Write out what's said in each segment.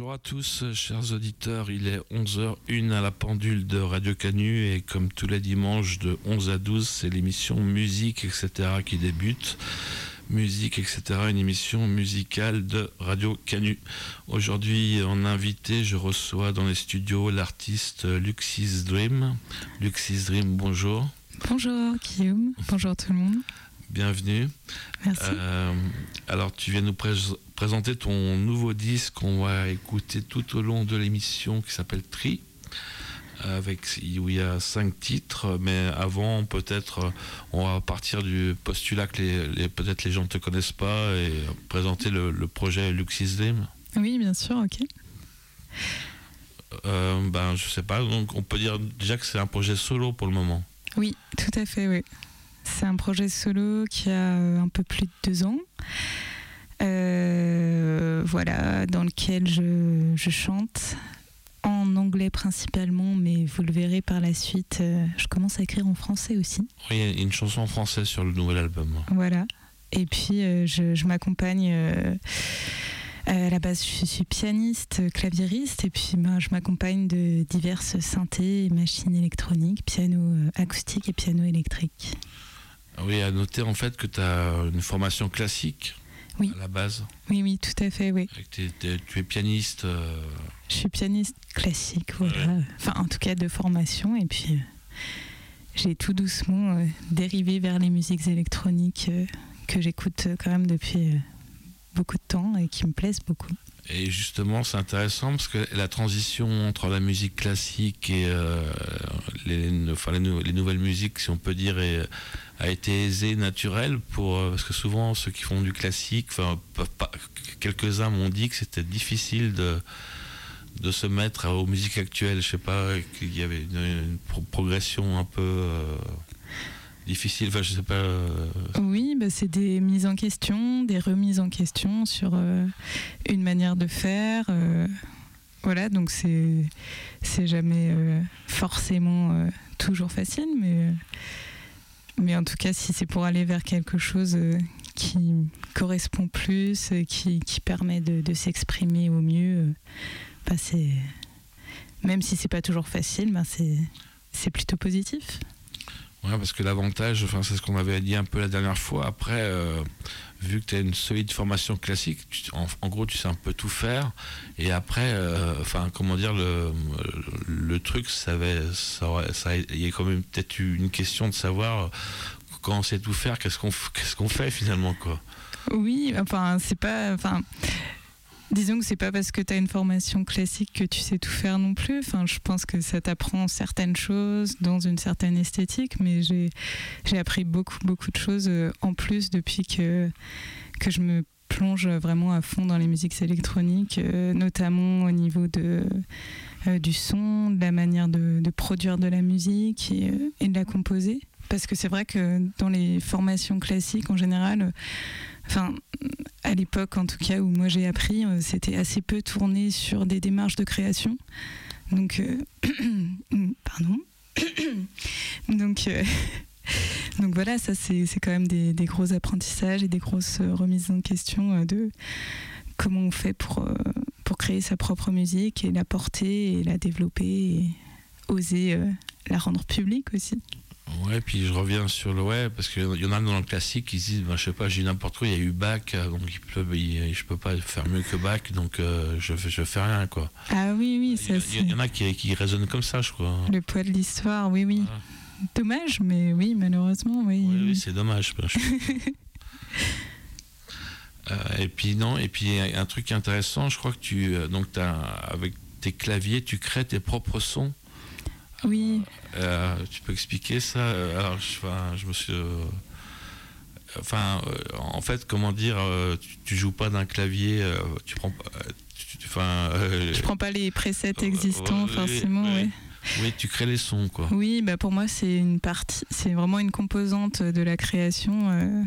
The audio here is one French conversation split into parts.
Bonjour à tous, chers auditeurs, il est 11h01 à la pendule de Radio Canu et comme tous les dimanches de 11 à 12, c'est l'émission Musique, etc. qui débute. Musique, etc., une émission musicale de Radio Canu. Aujourd'hui, en invité, je reçois dans les studios l'artiste Luxis Dream. Luxis Dream, bonjour. Bonjour Guillaume, bonjour tout le monde. Bienvenue. Merci. Alors, tu viens nous présenter ton nouveau disque qu'on va écouter tout au long de l'émission qui s'appelle Tri, où il y a 5 titres. Mais avant, peut-être, on va partir du postulat que peut-être les gens ne te connaissent pas et présenter le projet Luxis Dream. Oui, bien sûr, ok. Je sais pas, donc on peut dire déjà que c'est un projet solo pour le moment. Oui, tout à fait, oui. C'est un projet solo qui a un peu plus de 2 ans. Voilà, dans lequel je chante en anglais principalement, mais vous le verrez par la suite, je commence à écrire en français aussi. Oui, il y a une chanson en français sur le nouvel album. Voilà, et puis je m'accompagne... à la base, je suis pianiste, claviériste, et puis je m'accompagne de diverses synthés, machines électroniques, piano acoustique et piano électrique. Oui, à noter en fait que tu as une formation classique à la base. Oui, tout à fait, oui. Tu es pianiste. Je suis pianiste classique, voilà. Ouais. Enfin, en tout cas de formation, et puis j'ai tout doucement dérivé vers les musiques électroniques que j'écoute quand même depuis beaucoup de temps et qui me plaisent beaucoup. Et justement, c'est intéressant parce que la transition entre la musique classique et les nouvelles musiques, si on peut dire, a été aisée, naturelle, parce que souvent ceux qui font du classique, quelques-uns m'ont dit que c'était difficile de se mettre aux musiques actuelles. Je sais pas, qu'il y avait une progression un peu difficile, enfin je sais pas. Oui, c'est des mises en question, des remises en question sur une manière de faire. Voilà, donc c'est jamais forcément toujours facile, mais en tout cas, si c'est pour aller vers quelque chose qui correspond plus, qui permet de s'exprimer au mieux, même si c'est pas toujours facile, c'est plutôt positif. Ouais, parce que l'avantage, c'est ce qu'on avait dit un peu la dernière fois. Après, vu que tu as une solide formation classique, en gros, tu sais un peu tout faire. Et après, le truc, il y a quand même peut-être une question de savoir quand on sait tout faire, qu'est-ce qu'on fait finalement, quoi. Oui, disons que c'est pas parce que tu as une formation classique que tu sais tout faire non plus. Je pense que ça t'apprend certaines choses dans une certaine esthétique, mais j'ai appris beaucoup de choses en plus depuis que je me plonge vraiment à fond dans les musiques électroniques, notamment au niveau du son, de la manière de produire de la musique et de la composer. Parce que c'est vrai que dans les formations classiques, en général... à l'époque, en tout cas, où moi j'ai appris, c'était assez peu tourné sur des démarches de création. Donc, pardon. Donc voilà, ça c'est quand même des gros apprentissages et des grosses remises en question de comment on fait pour créer sa propre musique et la porter et la développer et oser la rendre publique aussi. Ouais, puis je reviens sur le web parce qu'il y en a dans le classique qui se disent, je sais pas, j'ai n'importe quoi, il y a eu Bach, donc je peux pas faire mieux que Bach, donc je fais rien, quoi. Ah oui, ça il y en a qui raisonnent comme ça, je crois. Le poids de l'histoire, oui. Voilà. Dommage, mais oui, malheureusement, oui. Oui, c'est dommage. Et puis un truc intéressant, je crois que avec tes claviers, tu crées tes propres sons. Oui. Tu peux expliquer ça? Alors, je me suis. En fait, comment dire, tu joues pas d'un clavier, tu prends. Je prends pas les presets existants, forcément, oui. Oui, tu crées les sons, quoi. Oui, pour moi, c'est une partie, c'est vraiment une composante de la création.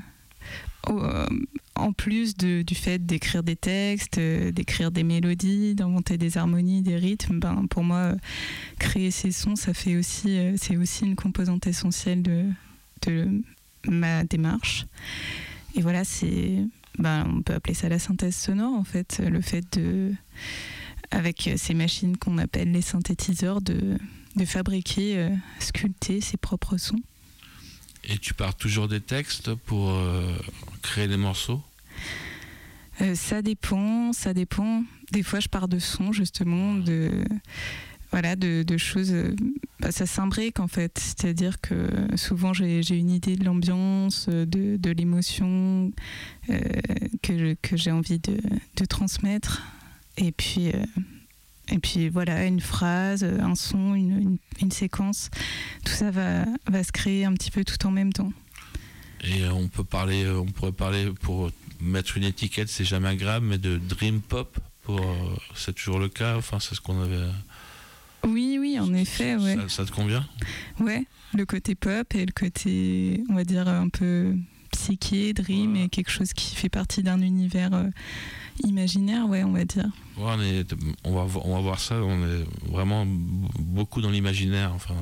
En plus du fait d'écrire des textes, d'écrire des mélodies, d'inventer des harmonies, des rythmes, pour moi, créer ces sons, c'est aussi une composante essentielle de ma démarche. Et voilà, on peut appeler ça la synthèse sonore, en fait, le fait avec ces machines qu'on appelle les synthétiseurs, de fabriquer, sculpter ses propres sons. Et tu pars toujours des textes pour créer les morceaux ? Ça dépend. Des fois, je pars de sons, justement, de choses. Ça s'imbrique, en fait. C'est-à-dire que souvent, j'ai une idée de l'ambiance, de l'émotion que j'ai envie de transmettre. Et puis voilà, une phrase, un son, une séquence. Tout ça va se créer un petit peu tout en même temps. Et on pourrait parler, pour mettre une étiquette, c'est jamais agréable, mais de dream pop, c'est toujours le cas, enfin c'est ce qu'on avait... Oui, en effet, ouais. Ça te convient ? Ouais, le côté pop et le côté, on va dire, un peu psyché, dream, et quelque chose qui fait partie d'un univers imaginaire, ouais, on va dire. Ouais, on va voir ça, on est vraiment beaucoup dans l'imaginaire, enfin,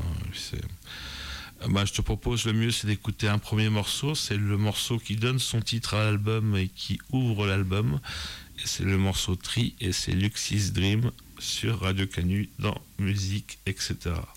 je te propose, le mieux c'est d'écouter un premier morceau, c'est le morceau qui donne son titre à l'album et qui ouvre l'album, et c'est le morceau Tri, et c'est Luxis Dream sur Radio Canu dans Musique, etc.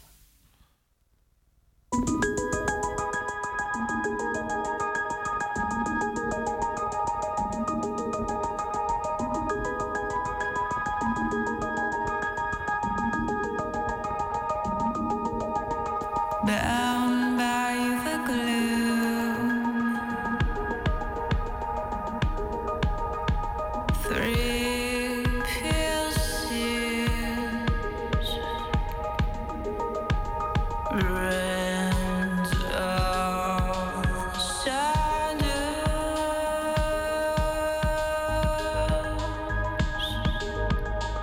Bound by the gloom, 3 pieces, rent of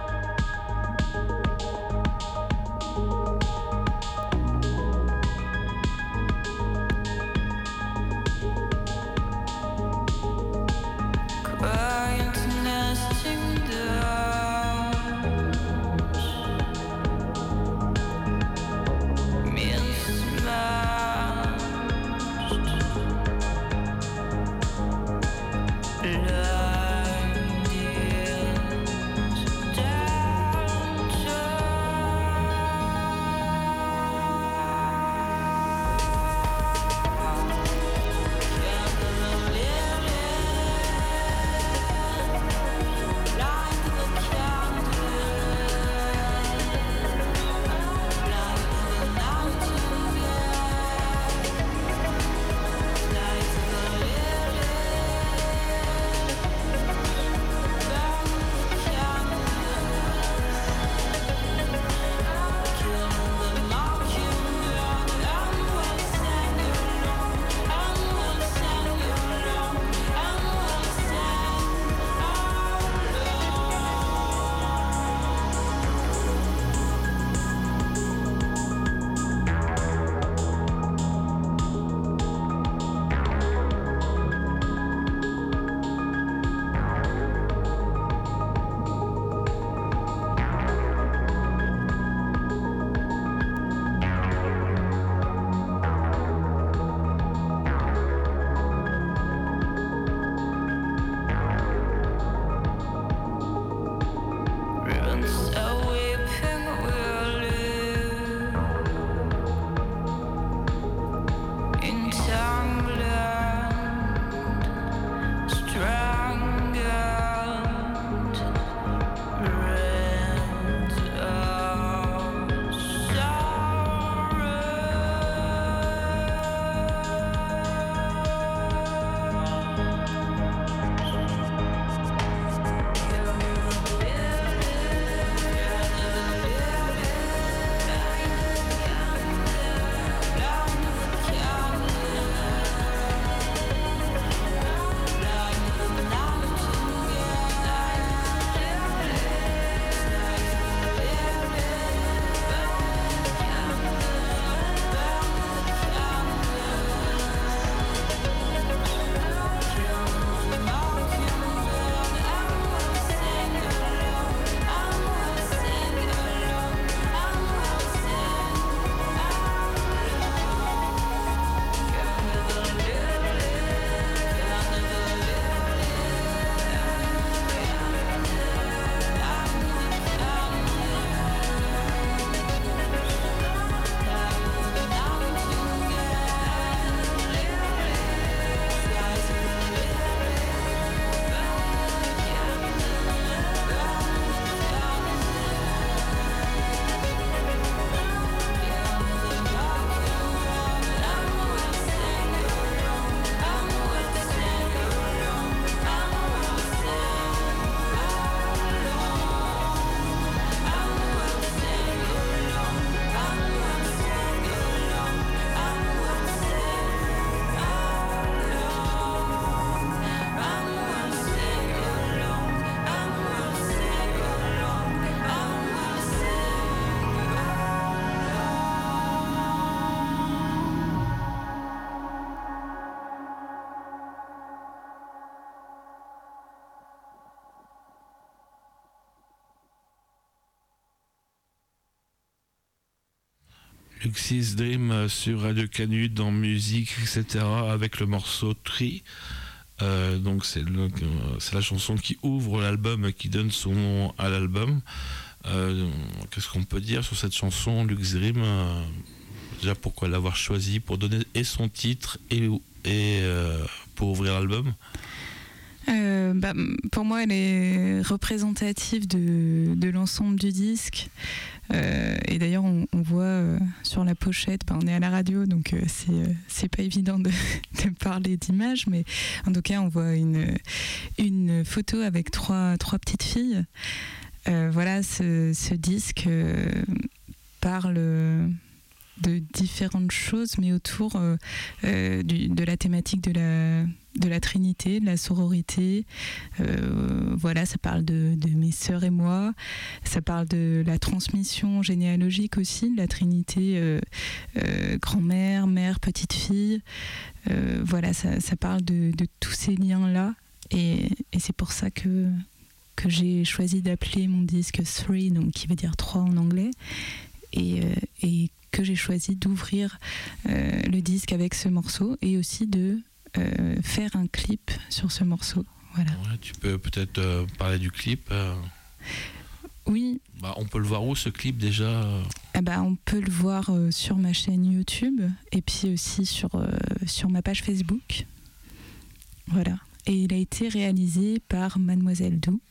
shadows. Luxis Dream sur Radio Canu dans musique, etc. avec le morceau Tree. Donc c'est la chanson qui ouvre l'album, qui donne son nom à l'album. Qu'est-ce qu'on peut dire sur cette chanson, Luxis Dream? Déjà, pourquoi l'avoir choisie pour donner et son titre et pour ouvrir l'album? Pour moi, elle est représentative de l'ensemble du disque. Et d'ailleurs, on voit sur la pochette, on est à la radio, donc c'est pas évident de parler d'image, mais en tout cas, on voit une photo avec trois petites filles. Voilà, ce disque parle de différentes choses, mais autour de la thématique de la Trinité, de la sororité. Voilà, ça parle de mes sœurs et moi. Ça parle de la transmission généalogique aussi, de la Trinité, grand-mère, mère, petite fille. Voilà, ça parle de tous ces liens-là. Et c'est pour ça que j'ai choisi d'appeler mon disque Three, donc qui veut dire 3 en anglais. Et que j'ai choisi d'ouvrir le disque avec ce morceau et aussi de faire un clip sur ce morceau. Voilà. Ouais, tu peux peut-être parler du clip. Oui. On peut le voir où, ce clip, déjà? On peut le voir sur ma chaîne YouTube et puis aussi sur ma page Facebook. Voilà. Et il a été réalisé par Mademoiselle Dou.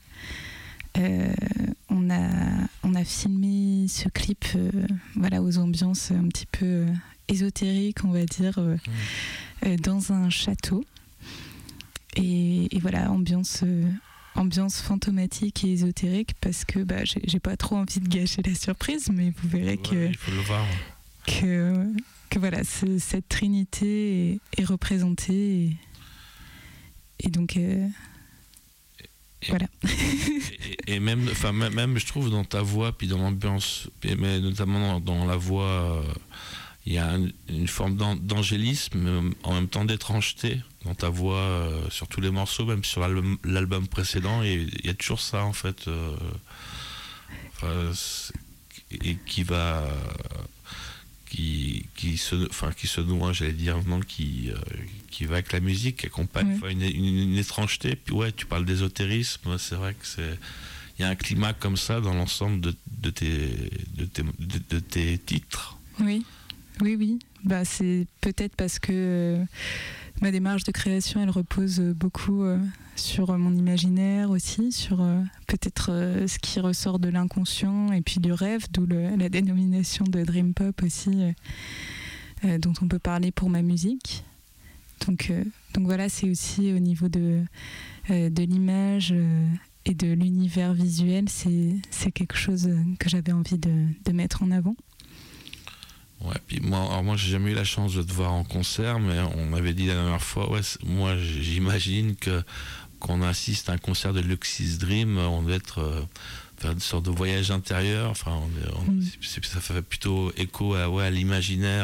On a filmé ce clip voilà, aux ambiances un petit peu ésotériques, on va dire, dans un château. Et voilà, ambiance fantomatique et ésotérique, parce que j'ai pas trop envie de gâcher la surprise, mais vous verrez il faut le voir. que voilà, cette trinité est représentée. Et donc... voilà. et même je trouve dans ta voix, puis dans l'ambiance, mais notamment dans la voix, il y a une forme d'angélisme, en même temps d'étrangeté dans ta voix, sur tous les morceaux, même sur l'album précédent, et il y a toujours ça en fait, et qui se noie, j'allais dire, non, qui va avec la musique, qui accompagne une étrangeté. Puis ouais, tu parles d'ésotérisme, c'est vrai que il y a un climat comme ça dans l'ensemble de tes titres. Oui. C'est peut-être parce que ma démarche de création, elle repose beaucoup sur mon imaginaire aussi, sur peut-être ce qui ressort de l'inconscient et puis du rêve, d'où la dénomination de Dream Pop aussi, dont on peut parler pour ma musique. Donc voilà, c'est aussi au niveau de l'image et de l'univers visuel, c'est quelque chose que j'avais envie de mettre en avant. Ouais, puis moi j'ai jamais eu la chance de te voir en concert, mais on m'avait dit la dernière fois, moi j'imagine qu'on assiste à un concert de Luxis Dream, on doit faire une sorte de voyage intérieur, ça fait plutôt écho à l'imaginaire.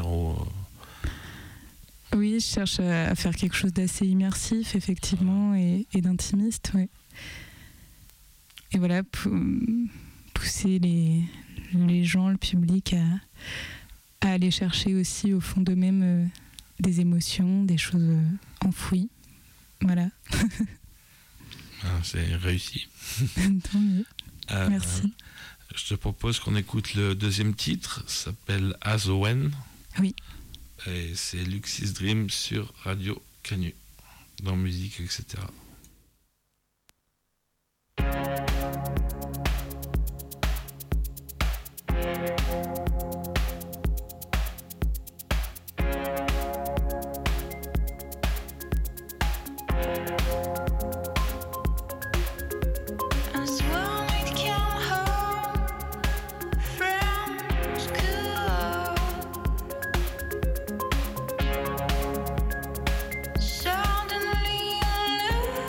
Oui, je cherche à faire quelque chose d'assez immersif, effectivement, et d'intimiste, ouais. Et voilà, pousser les gens, le public à aller chercher aussi au fond d'eux-mêmes des émotions, des choses enfouies. Voilà. C'est réussi. Tant mieux. Merci. Je te propose qu'on écoute le deuxième titre, ça s'appelle As When. Oui. Et c'est Luxis Dream sur Radio Canu, dans musique, etc. Suddenly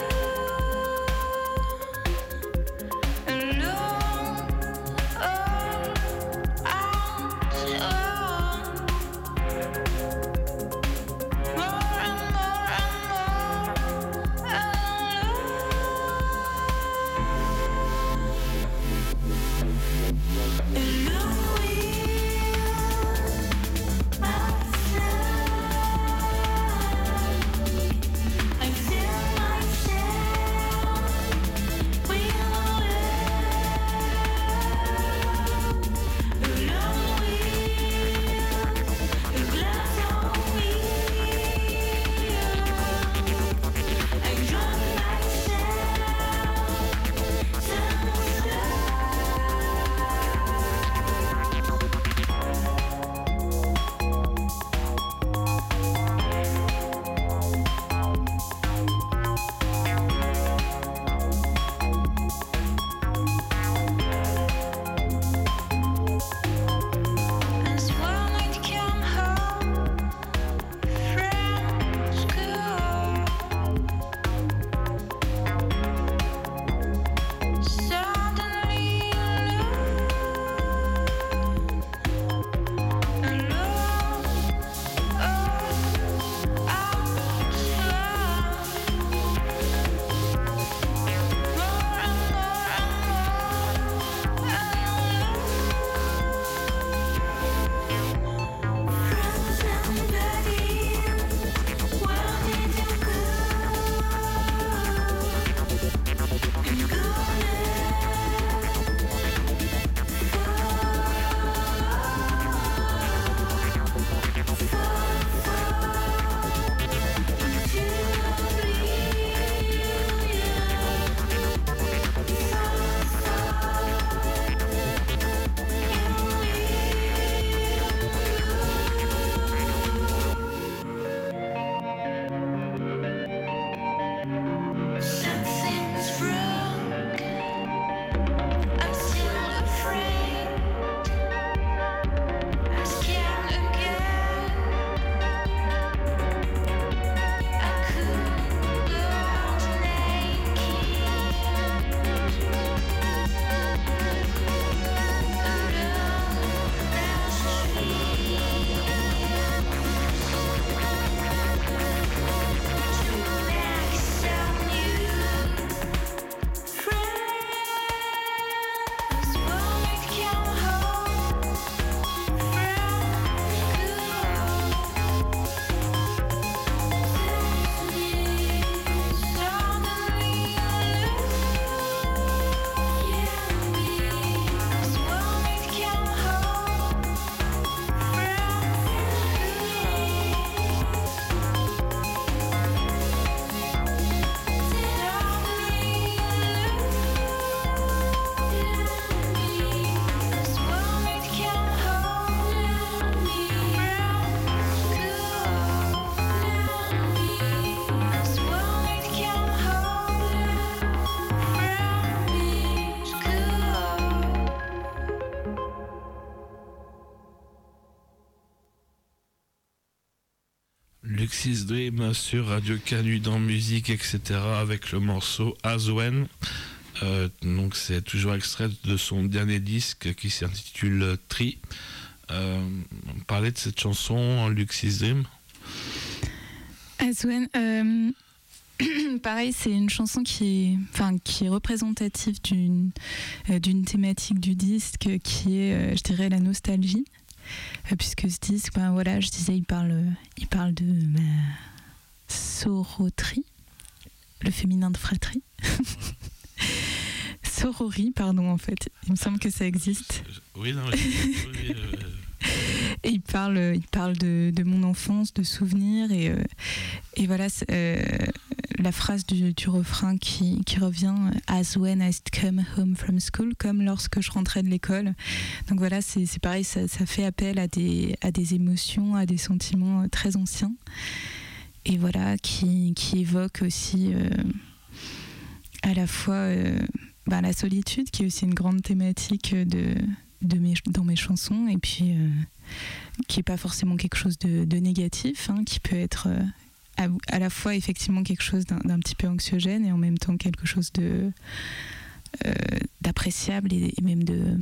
Luxis Dream sur Radio Canu dans musique, etc. avec le morceau Azwen. Donc c'est toujours extrait de son dernier disque qui s'intitule Tri. Parler de cette chanson Luxis Dream. Azwen, pareil, c'est une chanson qui est représentative d'une thématique du disque qui est, je dirais, la nostalgie. Puisque ce disque, voilà, je disais, il parle de soroterie, le féminin de fratrie. Sorori, pardon, en fait. Il me semble que ça existe. Oui, non, Et il parle de mon enfance, de souvenirs, et voilà, la phrase du refrain qui revient, as when I come home from school, comme lorsque je rentrais de l'école. Donc voilà, c'est pareil, ça fait appel à des émotions, à des sentiments très anciens, et voilà, qui évoquent aussi à la fois la solitude, qui est aussi une grande thématique dans mes chansons, et puis qui n'est pas forcément quelque chose de négatif, hein, qui peut être à la fois effectivement quelque chose d'un petit peu anxiogène et en même temps quelque chose d'appréciable et même de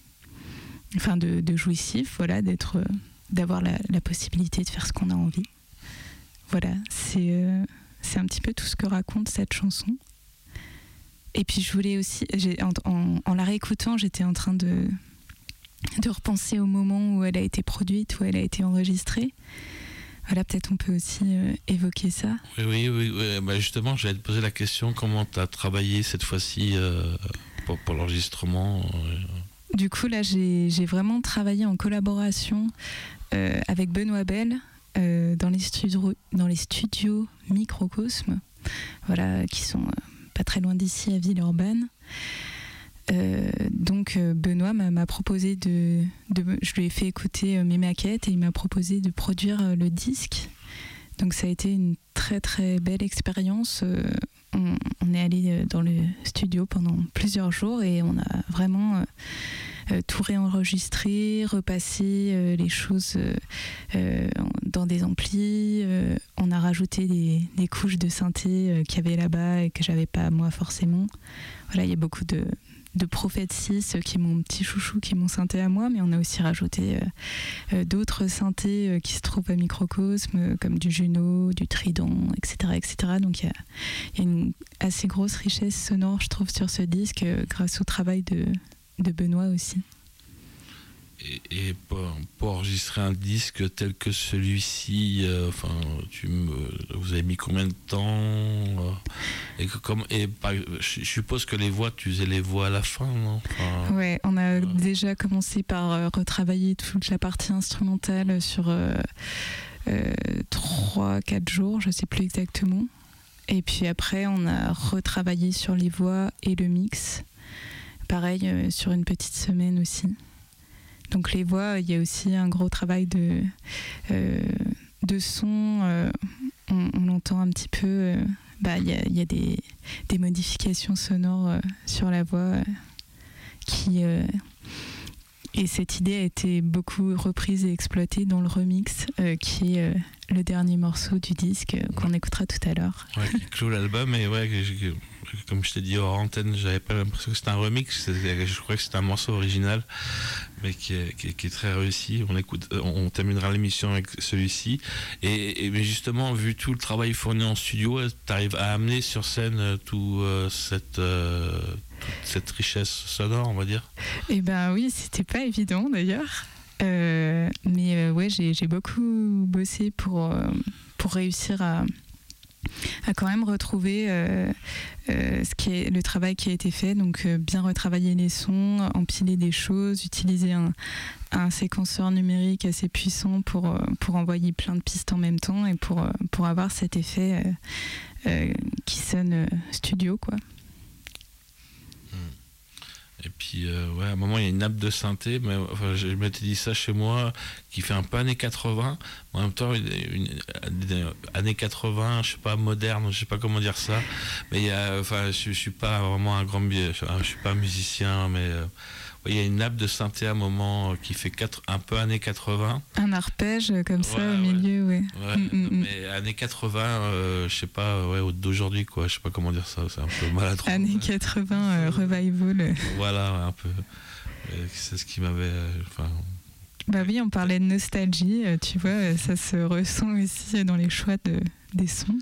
jouissif, voilà, d'avoir la possibilité de faire ce qu'on a envie. Voilà, c'est un petit peu tout ce que raconte cette chanson. Et puis je voulais aussi, en la réécoutant, j'étais en train de repenser au moment où elle a été produite, où elle a été enregistrée. Voilà, peut-être on peut aussi évoquer ça. Oui. Bah justement, j'allais te poser la question, comment tu as travaillé cette fois-ci pour l'enregistrement Du coup, là, j'ai vraiment travaillé en collaboration avec Benoît Bell dans les studios Microcosme, voilà, qui sont pas très loin d'ici, à Villeurbanne. Donc Benoît m'a proposé je lui ai fait écouter mes maquettes et il m'a proposé de produire le disque. Donc ça a été une très très belle expérience. On est allé dans le studio pendant plusieurs jours et on a vraiment tout réenregistré, repassé les choses dans des amplis. On a rajouté des couches de synthé qu'il y avait là-bas et que j'avais pas moi forcément. Voilà, il y a beaucoup de Prophète 6 qui est mon petit chouchou, qui est mon synthé à moi, mais on a aussi rajouté d'autres synthés qui se trouvent à Microcosme, comme du Juno, du Trident, etc. Donc il y a une assez grosse richesse sonore, je trouve, sur ce disque, grâce au travail de Benoît aussi. Et pour enregistrer un disque tel que celui-ci, vous avez mis combien de temps je suppose que les voix, tu faisais les voix à la fin, non? Ouais, on a déjà commencé par retravailler toute la partie instrumentale sur 3-4 jours, je sais plus exactement. Et puis après, on a retravaillé sur les voix et le mix. Pareil, sur une petite semaine aussi. Donc les voix, il y a aussi un gros travail de son. On entend un petit peu. Il y a des modifications sonores sur la voix et cette idée a été beaucoup reprise et exploitée dans le remix qui est le dernier morceau du disque qu'on écoutera tout à l'heure. Ouais, qui clôt l'album. Et ouais, comme je t'ai dit hors antenne, j'avais pas l'impression que c'était un remix. Je crois que c'était un morceau original, mais qui est très réussi. On terminera l'émission avec celui-ci. Mais justement, vu tout le travail fourni en studio, tu arrives à amener sur scène toute cette richesse sonore, on va dire. Eh ben oui, c'était pas évident d'ailleurs. Mais ouais, j'ai beaucoup bossé pour réussir à quand même retrouver le travail qui a été fait, donc bien retravailler les sons, empiler des choses, utiliser un séquenceur numérique assez puissant pour envoyer plein de pistes en même temps et pour avoir cet effet qui sonne studio, quoi. Et puis, à un moment, il y a une nappe de synthé, mais je m'étais dit ça chez moi, qui fait un peu années 80, mais en même temps, années 80, je sais pas, moderne, je sais pas comment dire ça, mais je suis pas vraiment je suis pas un musicien, mais il y a une nappe de synthé à un moment qui fait un peu années 80. Un arpège comme ça au milieu, ouais. Mais années 80, je sais pas, d'aujourd'hui, quoi. Je sais pas comment dire ça, c'est un peu maladroit. Années 80, revival. Voilà, un peu. C'est ce qui m'avait. Bah oui, on parlait de nostalgie, tu vois, ça se ressent aussi dans les choix des sons.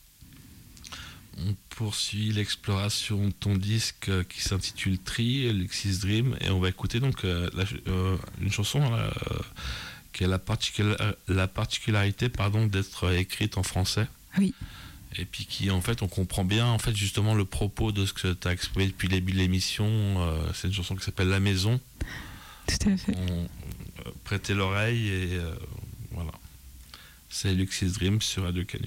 On poursuit l'exploration de ton disque qui s'intitule Tree, Lucid Dream, et on va écouter donc une chanson qui a la particularité d'être écrite en français. Oui. Et puis qui, en fait, on comprend bien, en fait, justement le propos de ce que tu as exprimé depuis le début de l'émission. C'est une chanson qui s'appelle La Maison. Tout à fait. Prêtez l'oreille et voilà. C'est Lucid Dream sur Radio Canu.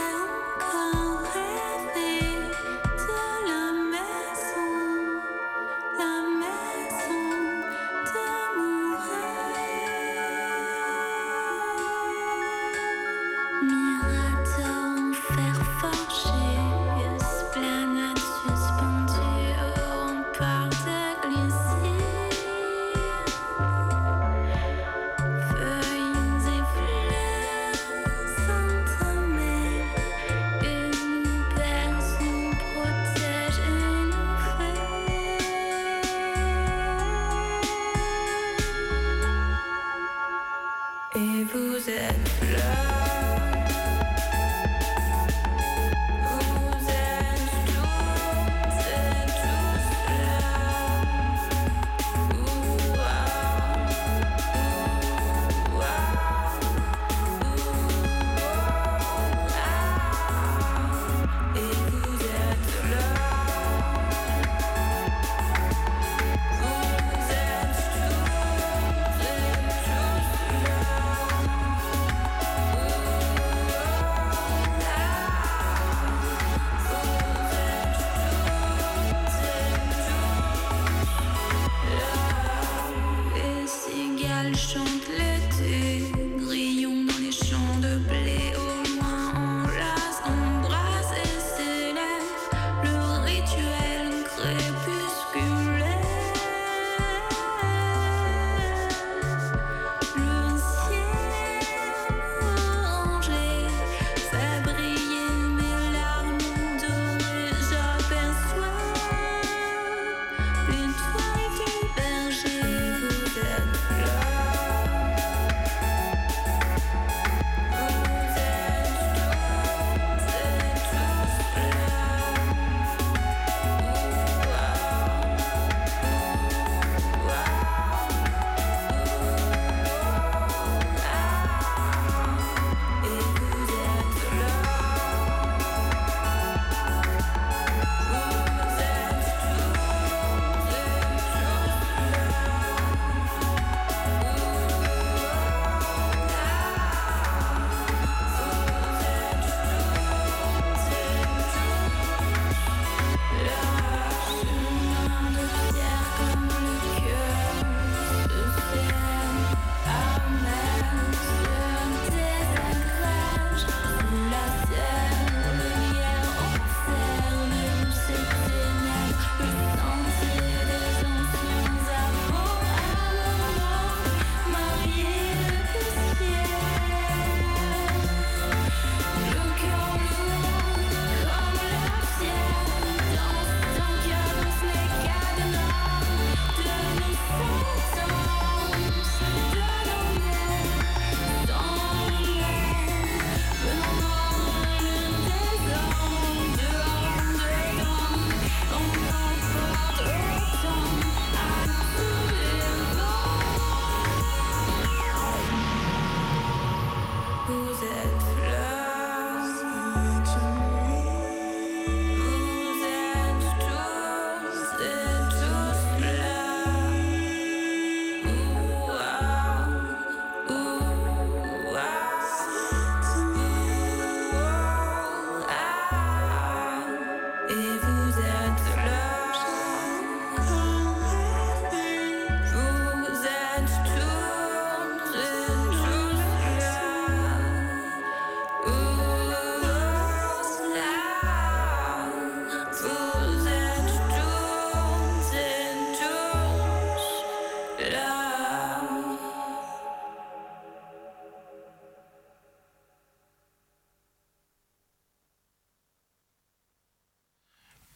J'ai encore rêvé de la maison.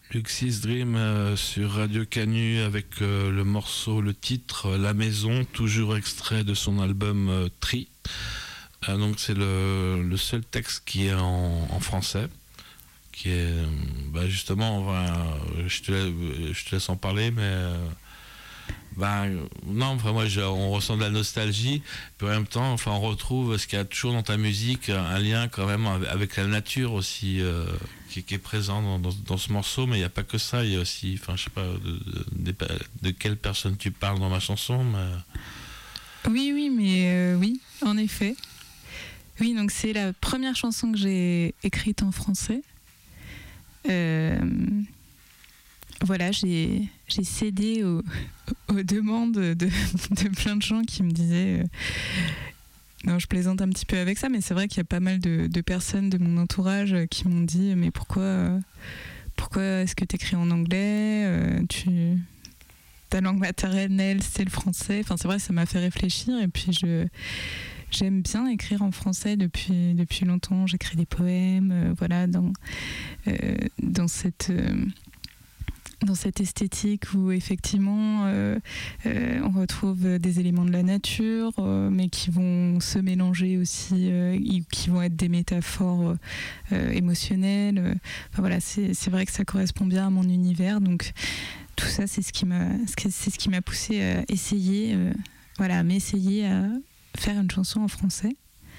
Luxis Dream sur Radio Canu avec le titre La Maison, toujours extrait de son album Tri. Donc c'est le seul texte qui est en français, qui est justement, je te laisse en parler, mais non, enfin moi on ressent de la nostalgie, puis en même temps, enfin on retrouve ce qu'il y a toujours dans ta musique, un lien quand même avec la nature aussi, qui est présent dans ce morceau, mais il n'y a pas que ça, il y a aussi, enfin je sais pas de quelle personne tu parles dans ma chanson, mais... Oui, mais oui, en effet. Oui, donc c'est la première chanson que j'ai écrite en français. Voilà, j'ai cédé aux demandes de plein de gens qui me disaient... non, je plaisante un petit peu avec ça, mais c'est vrai qu'il y a pas mal de personnes de mon entourage qui m'ont dit « Mais pourquoi est-ce que tu écris en anglais ta langue maternelle, c'est le français ?» Enfin, c'est vrai, ça m'a fait réfléchir. Et puis, j'aime bien écrire en français depuis longtemps. J'écris des poèmes, voilà, dans cette esthétique où effectivement on retrouve des éléments de la nature, mais qui vont se mélanger aussi, qui vont être des métaphores émotionnelles. Enfin, voilà, c'est vrai que ça correspond bien à mon univers. Donc tout ça, c'est ce qui m'a poussé à essayer, à m'essayer à faire une chanson en français.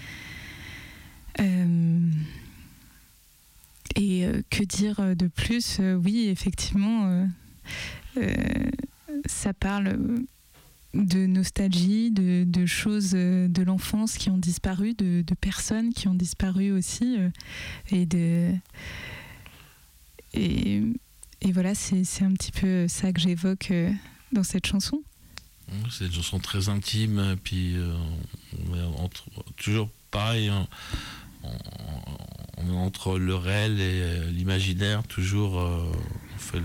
Et que dire de plus ? Oui, effectivement, ça parle de nostalgie, de choses de l'enfance qui ont disparu, de personnes qui ont disparu aussi. Et voilà, c'est un petit peu ça que j'évoque dans cette chanson. C'est une chanson très intime, puis toujours pareil, entre le réel et l'imaginaire, toujours on fait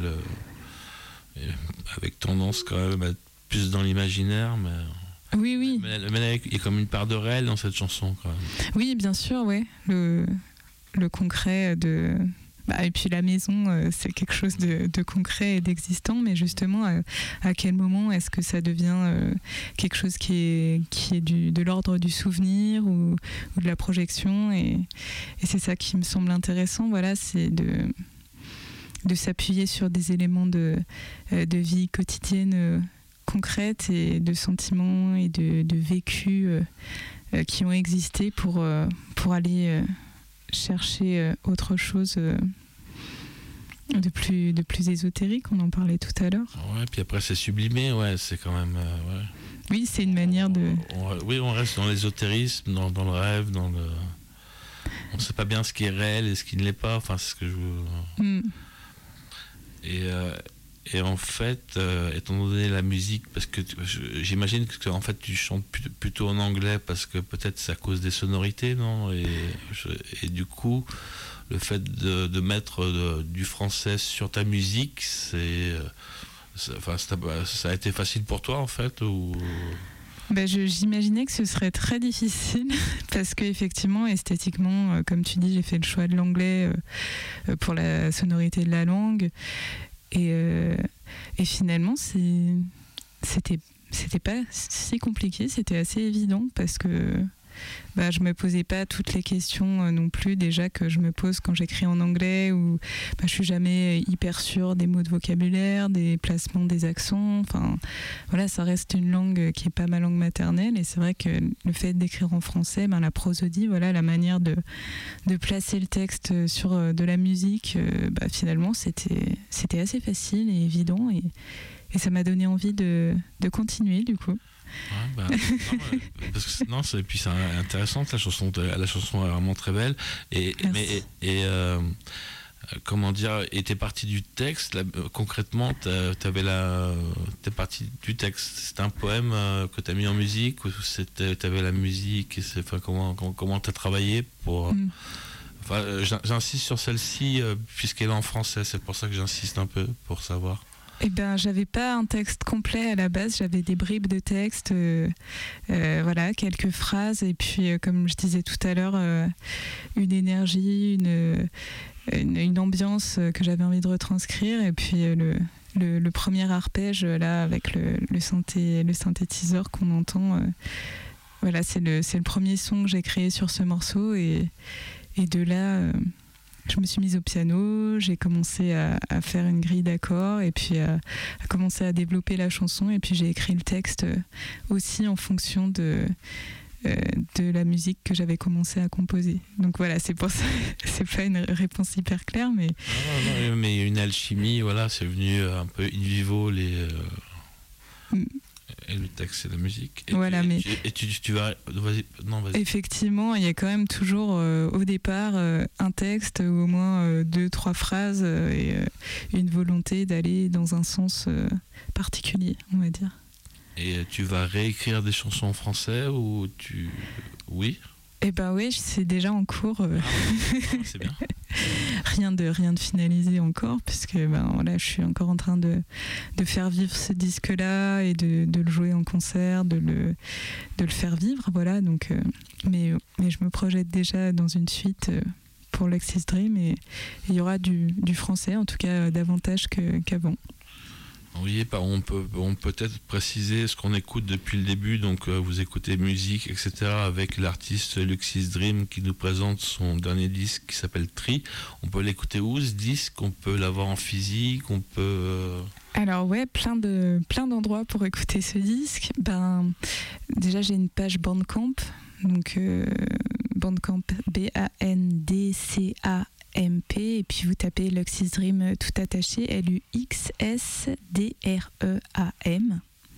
avec tendance quand même à être plus dans l'imaginaire, mais oui. Mais il y a comme une part de réel dans cette chanson quand même. Oui, bien sûr, ouais. Le concret de... et puis la maison, c'est quelque chose de concret et d'existant, mais justement, à quel moment est-ce que ça devient quelque chose qui est de l'ordre du souvenir ou de la projection, et c'est ça qui me semble intéressant, voilà, c'est de s'appuyer sur des éléments de vie quotidienne concrète, et de sentiments et de vécus qui ont existé pour aller... chercher autre chose de plus ésotérique, on en parlait tout à l'heure. Ouais, puis après c'est sublimé, ouais, c'est quand même... ouais. Oui, c'est une manière de... on reste dans l'ésotérisme, dans le rêve, on ne sait pas bien ce qui est réel et ce qui ne l'est pas, enfin c'est ce que je veux... Et en fait, étant donné la musique, parce que j'imagine que en fait tu chantes plutôt en anglais parce que peut-être c'est à cause des sonorités, non ? Et du coup, le fait de mettre du français sur ta musique, ça a été facile pour toi en fait, ou... J'imaginais que ce serait très difficile parce qu'effectivement, esthétiquement, comme tu dis, j'ai fait le choix de l'anglais pour la sonorité de la langue. Et finalement, c'était pas si compliqué, c'était assez évident parce que je me posais pas toutes les questions non plus déjà que je me pose quand j'écris en anglais, où je suis jamais hyper sûre des mots de vocabulaire, des placements des accents, enfin voilà, ça reste une langue qui est pas ma langue maternelle, et c'est vrai que le fait d'écrire en français, la prosodie, voilà, la manière de placer le texte sur de la musique, finalement c'était assez facile et évident, et ça m'a donné envie de continuer du coup. Ouais, puis c'est intéressant, la chanson est vraiment très belle, comment dire, et t'es partie du texte, là, concrètement t'es partie du texte, c'est un poème que t'as mis en musique, ou t'avais la musique, comment t'as travaillé pour... j'insiste sur celle-ci puisqu'elle est en français, c'est pour ça que j'insiste un peu, pour savoir. J'avais pas un texte complet à la base, j'avais des bribes de texte, voilà, quelques phrases, et puis comme je disais tout à l'heure, une énergie, une ambiance que j'avais envie de retranscrire. Et puis le premier arpège là avec le synthétiseur qu'on entend, voilà, c'est le premier son que j'ai créé sur ce morceau. Et de là, je me suis mise au piano, j'ai commencé à faire une grille d'accords et puis à commencer à développer la chanson. Et puis j'ai écrit le texte aussi en fonction de la musique que j'avais commencé à composer. Donc voilà, c'est pour ça, c'est pas une réponse hyper claire, mais... Non, mais une alchimie, voilà, c'est venu un peu in vivo, et le texte et la musique. Et voilà, tu vas... Vas-y. Effectivement, il y a quand même toujours au départ un texte, ou au moins 2-3 phrases, et une volonté d'aller dans un sens particulier, on va dire. Et tu vas réécrire des chansons en français ou tu... Oui. Eh ben oui, c'est déjà en cours. C'est bien. rien de finalisé encore, puisque voilà, je suis encore en train de faire vivre ce disque-là et de le jouer en concert, de le faire vivre, voilà. Donc, mais je me projette déjà dans une suite pour Lux's Dream, et il y aura du français, en tout cas davantage qu'avant. Oui, on peut peut-être préciser ce qu'on écoute depuis le début. Donc vous écoutez musique, etc. avec l'artiste Lux's Dream qui nous présente son dernier disque qui s'appelle Tri. On peut l'écouter où ce disque? On peut l'avoir en physique, on peut... Alors ouais, plein d'endroits pour écouter ce disque. Déjà j'ai une page Bandcamp, donc Bandcamp BANDCAMP, et puis vous tapez Lux's Dream tout attaché, LUXSDREAM.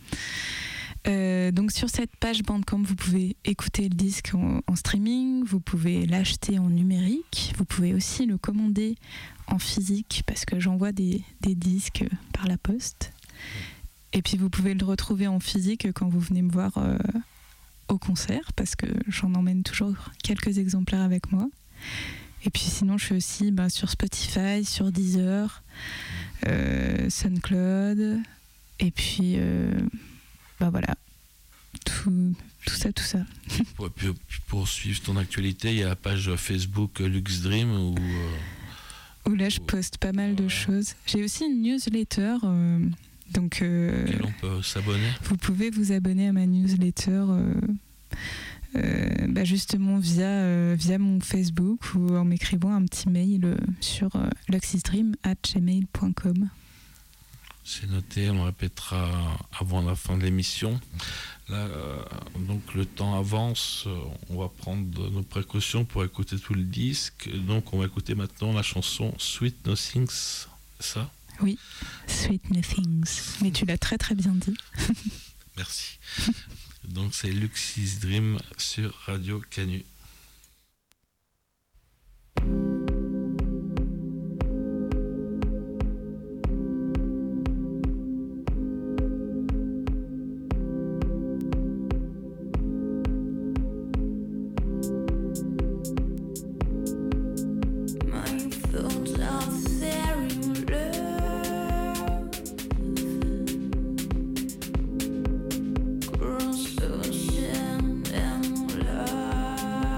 Donc sur cette page Bandcamp, vous pouvez écouter le disque en streaming, vous pouvez l'acheter en numérique, vous pouvez aussi le commander en physique, parce que j'envoie des disques par la poste. Et puis vous pouvez le retrouver en physique quand vous venez me voir au concert, parce que j'en emmène toujours quelques exemplaires avec moi. Et puis sinon, je suis aussi sur Spotify, sur Deezer, SoundCloud, et puis voilà, tout ça. Pour suivre ton actualité, il y a la page Facebook Lux's Dream où là, je poste pas mal de choses. J'ai aussi une newsletter, donc on peut s'abonner. Vous pouvez vous abonner à ma newsletter. Justement via mon Facebook, ou en m'écrivant un petit mail sur luxisdream@gmail.com. C'est noté, on le répétera avant la fin de l'émission. Là, donc le temps avance, on va prendre nos précautions pour écouter tout le disque. Donc on va écouter maintenant la chanson Sweet Nothings, ça? Oui, Sweet Nothings. Mais tu l'as très très bien dit. Merci. Donc c'est Lux's Dream sur Radio Canu. Cross the ocean and love.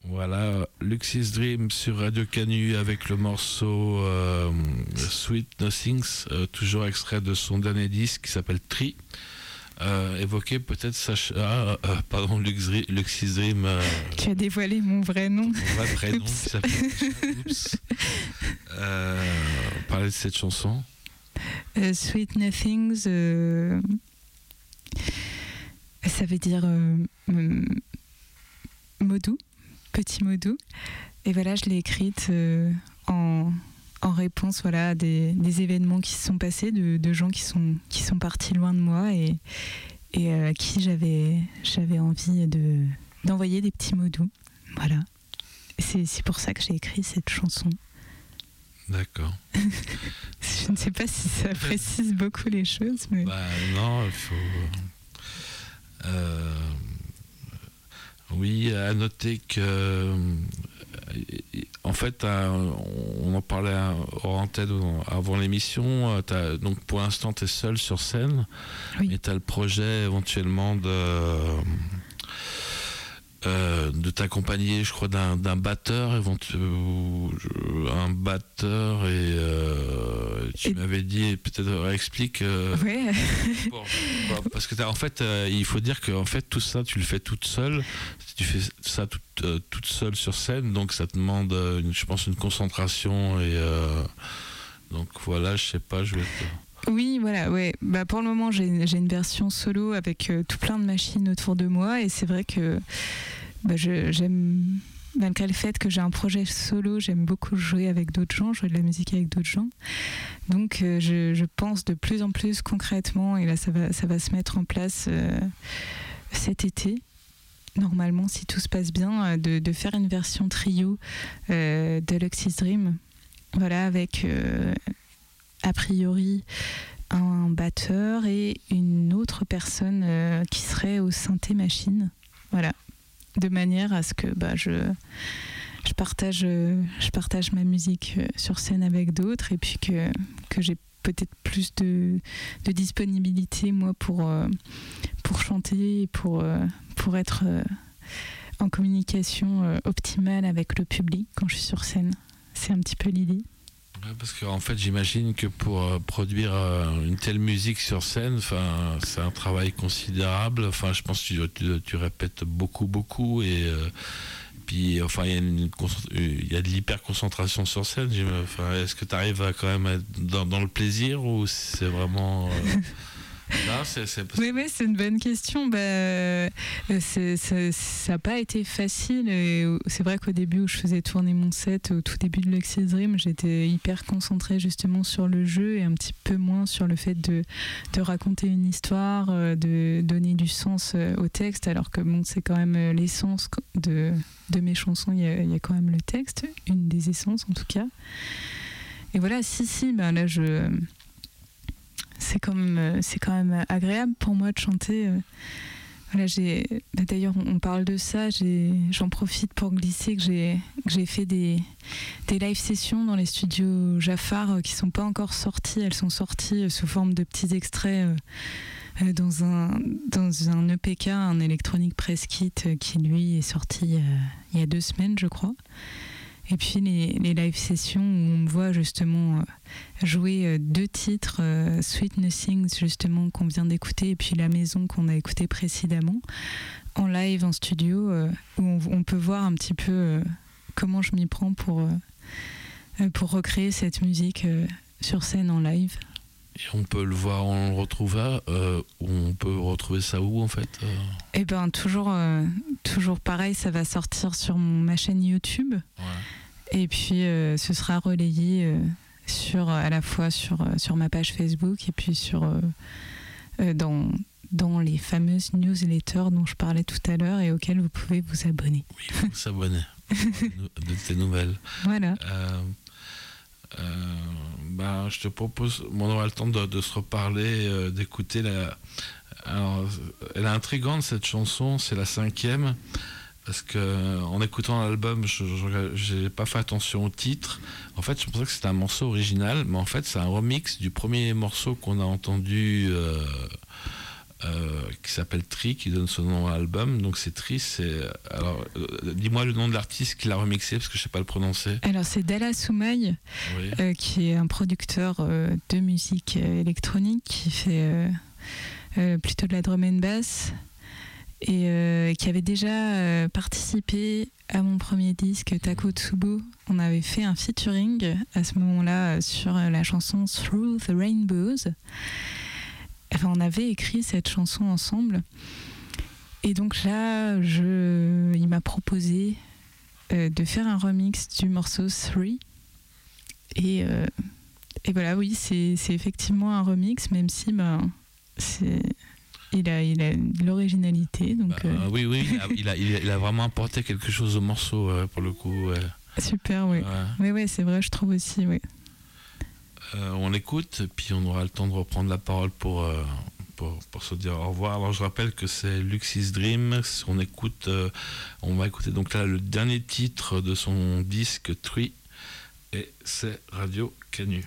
Voilà, Lux's Dream sur Radio Canu avec le morceau Sweet Nothings, toujours extrait de son dernier disque qui s'appelle Tree. Évoquer peut-être Lux's Dream. Tu as dévoilé mon vrai nom. Mon vrai prénom qui s'appelle Oups. Parler de cette chanson. Sweet Nothings, ça veut dire mot doux, petit mot doux. Et voilà, je l'ai écrite en réponse, voilà, à des événements qui se sont passés, de gens qui sont partis loin de moi et à qui j'avais envie d'envoyer des petits mots doux. Voilà. C'est pour ça que j'ai écrit cette chanson. D'accord. Je ne sais pas si ça précise beaucoup les choses, mais... non, il faut... oui, à noter que... En fait, on en parlait hors antenne avant l'émission. Donc pour l'instant, tu es seul sur scène. Oui. Mais tu as le projet éventuellement de t'accompagner, je crois, d'un batteur, un batteur, et tu m'avais dit, peut-être explique. Ouais. Parce que en fait, il faut dire que en fait tout ça, tu le fais toute seule. Tu fais ça toute seule sur scène, donc ça te demande, je pense, une concentration et donc voilà, je sais pas, je vais. Oui, voilà, ouais. Pour le moment, j'ai une version solo avec tout plein de machines autour de moi, et c'est vrai que j'aime, malgré le fait que j'ai un projet solo, j'aime beaucoup jouer avec d'autres gens, jouer de la musique avec d'autres gens. Donc je pense de plus en plus concrètement, et là ça va se mettre en place cet été, normalement, si tout se passe bien, de faire une version trio de Lux's Dream. Voilà, avec a priori un batteur et une autre personne qui serait au synthé machine. Voilà, de manière à ce que je partage ma musique sur scène avec d'autres, et puis que j'ai peut-être plus de disponibilité, moi, pour chanter et pour être en communication optimale avec le public quand je suis sur scène. C'est un petit peu l'idée. Parce qu'en fait, j'imagine que pour produire une telle musique sur scène, c'est un travail considérable. Je pense que tu répètes beaucoup, et puis il y a de l'hyper-concentration sur scène. Est-ce que tu arrives à quand même être dans le plaisir, ou c'est vraiment... Non, Oui, c'est une bonne question. Ça n'a pas été facile. Et c'est vrai qu'au début, où je faisais tourner mon set, au tout début de Lux's Dream, j'étais hyper concentrée justement sur le jeu et un petit peu moins sur le fait de raconter une histoire, de donner du sens au texte, alors que c'est quand même l'essence de mes chansons. Il y a quand même le texte, une des essences en tout cas. Et voilà, là c'est quand même agréable pour moi de chanter. Voilà, d'ailleurs, on parle de ça, j'en profite pour glisser que j'ai fait des live sessions dans les studios Jafar qui sont pas encore sorties. Elles sont sorties sous forme de petits extraits dans un EPK, un Electronic Press Kit, qui lui est sorti il y a 2 semaines, je crois. Et puis les live sessions où on me voit justement jouer 2 titres, Sweet Nothings justement qu'on vient d'écouter, et puis La Maison qu'on a écouté précédemment, en live, en studio, où on peut voir un petit peu comment je m'y prends pour recréer cette musique sur scène en live. Et on peut le voir, on le retrouve on peut retrouver ça où en fait Eh ben toujours pareil, ça va sortir sur ma chaîne YouTube. Ouais. Et puis ce sera relayé à la fois sur ma page Facebook, et puis dans les fameuses newsletters dont je parlais tout à l'heure et auxquelles vous pouvez vous abonner. Oui, il faut s'abonner de tes nouvelles. Voilà. Je te propose, on aura le temps de se reparler, d'écouter alors, elle est intrigante cette chanson, c'est la 5e, parce que en écoutant l'album, j'ai pas fait attention au titre. En fait, je pensais que c'était un morceau original, mais en fait, c'est un remix du premier morceau qu'on a entendu qui s'appelle Tri, qui donne son nom à l'album. Donc c'est Tri, alors dis-moi le nom de l'artiste qui l'a remixé parce que je sais pas le prononcer. Alors c'est Dalla Soumaï, oui. Qui est un producteur de musique électronique qui fait plutôt de la drum and bass et qui avait déjà participé à mon premier disque Takotsubo. On avait fait un featuring à ce moment-là sur la chanson Through the Rainbows. Enfin, on avait écrit cette chanson ensemble. Et donc là, il m'a proposé de faire un remix du morceau 3. Et voilà, oui, c'est effectivement un remix, même si il a de l'originalité. Donc, oui, il a vraiment apporté quelque chose au morceau, pour le coup. Super, oui. Oui, c'est vrai, je trouve aussi, oui. On écoute, puis on aura le temps de reprendre la parole pour se dire au revoir. Alors je rappelle que c'est Lux's Dream. On va écouter donc là le dernier titre de son disque Tree, et c'est Radio Canu.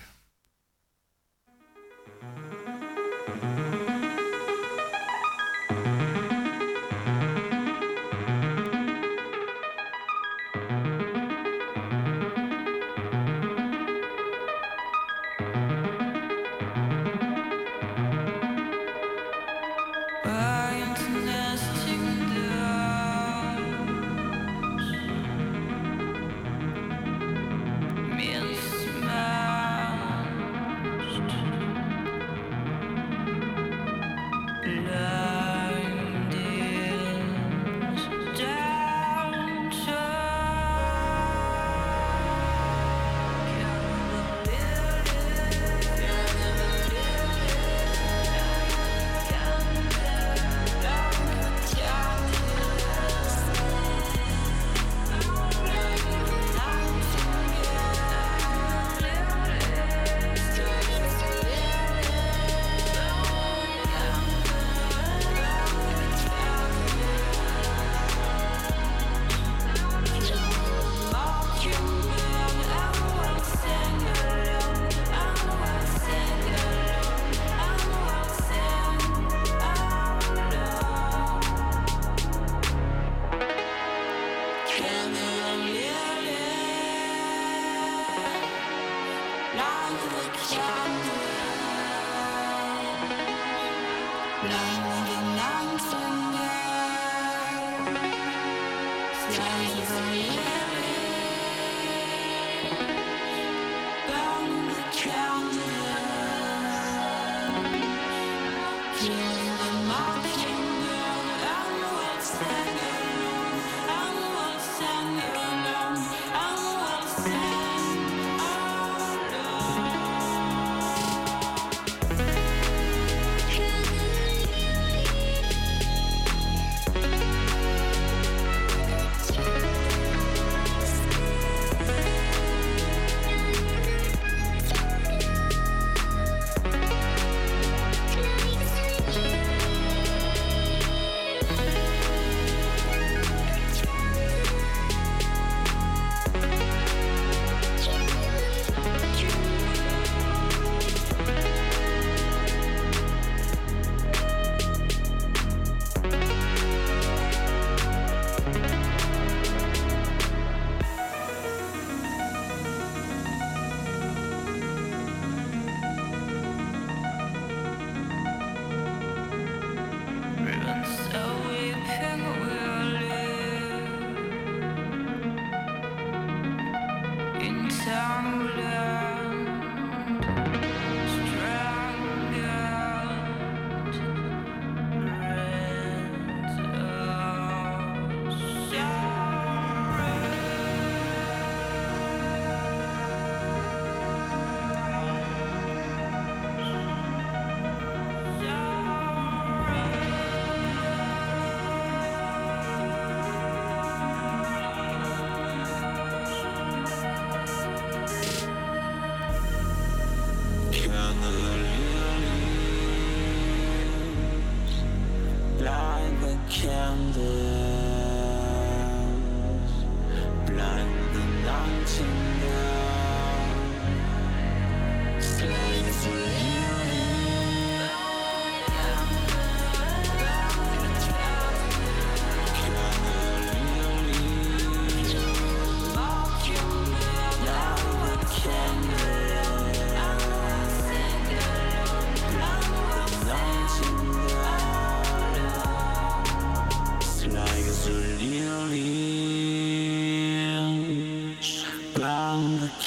down the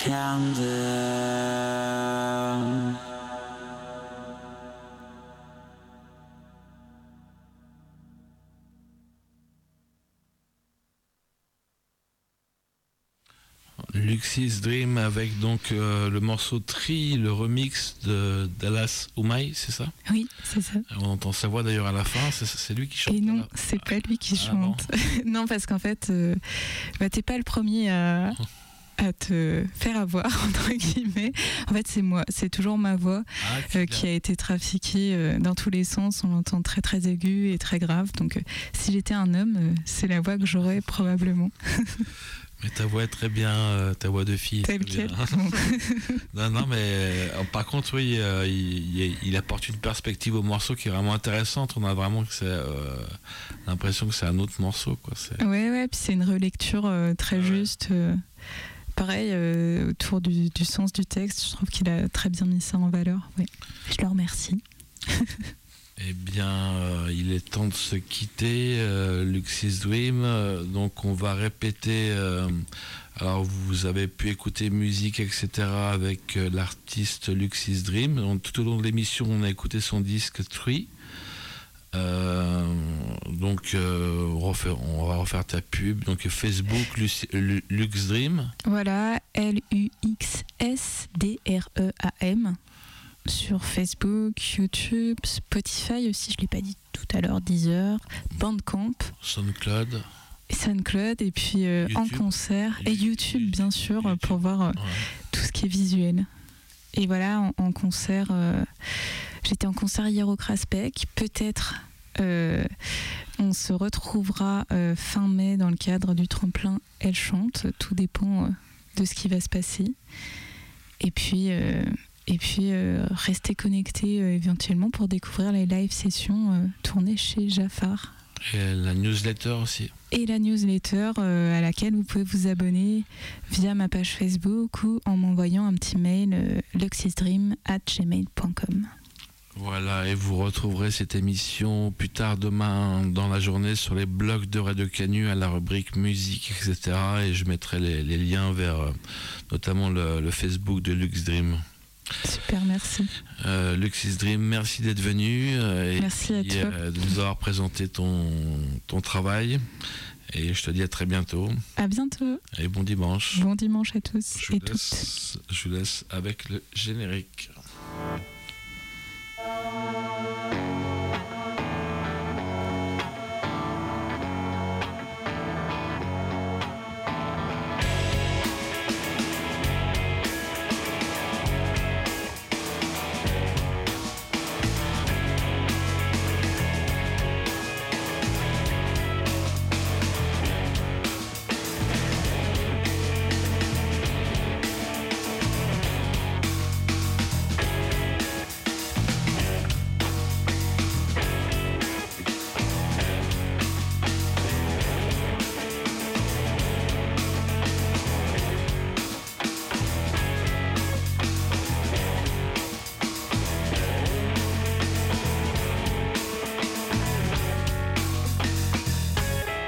candle. Lux's Dream avec donc le morceau Tree, le remix de Dallas Oumai, c'est ça? Oui, c'est ça. On entend sa voix d'ailleurs à la fin, c'est lui qui chante. Et non, là. c'est pas lui qui chante. Bon. Non, parce qu'en fait, t'es pas le premier à te faire avoir, entre guillemets. En fait, c'est moi, c'est toujours ma voix qui a été trafiquée dans tous les sens. On l'entend très très aigu et très grave. Donc, si j'étais un homme, c'est la voix que j'aurais probablement. Mais ta voix est très bien, ta voix de fille. Telle quelle. Non, mais par contre, oui, il apporte une perspective au morceau qui est vraiment intéressante. On a vraiment l'impression que c'est un autre morceau, quoi. Ouais, puis c'est une relecture très juste. Pareil, autour du sens du texte, je trouve qu'il a très bien mis ça en valeur. Ouais. Je le remercie. Eh bien, il est temps de se quitter, Lux's Dream. Donc, on va répéter. Alors, vous avez pu écouter musique, etc., avec l'artiste Lux's Dream. Donc, tout au long de l'émission, on a écouté son disque Tree. Donc, on va refaire ta pub. Donc, Facebook, Lux's Dream. Voilà, LUXSDREAM. Sur Facebook, YouTube, Spotify aussi, je ne l'ai pas dit tout à l'heure, Deezer, Bandcamp, SoundCloud, et puis en concert, et YouTube bien sûr, pour voir tout ce qui est visuel. Et voilà, en concert, j'étais en concert hier au Craspec, peut-être on se retrouvera fin mai dans le cadre du tremplin Elle Chante, tout dépend de ce qui va se passer. Et puis rester connecté éventuellement pour découvrir les live sessions tournées chez Jafar. Et la newsletter aussi. Et la newsletter à laquelle vous pouvez vous abonner via ma page Facebook ou en m'envoyant un petit mail luxisdream@gmail.com. Voilà, et vous retrouverez cette émission plus tard demain dans la journée sur les blogs de Radio Canu à la rubrique musique, etc. Et je mettrai les liens vers notamment le Facebook de Lux's Dream. Super, merci. Lux's Dream, merci d'être venu. Merci à toi. De nous avoir présenté ton travail. Et je te dis à très bientôt. À bientôt. Et bon dimanche. Bon dimanche à tous et toutes. Je vous laisse avec le générique.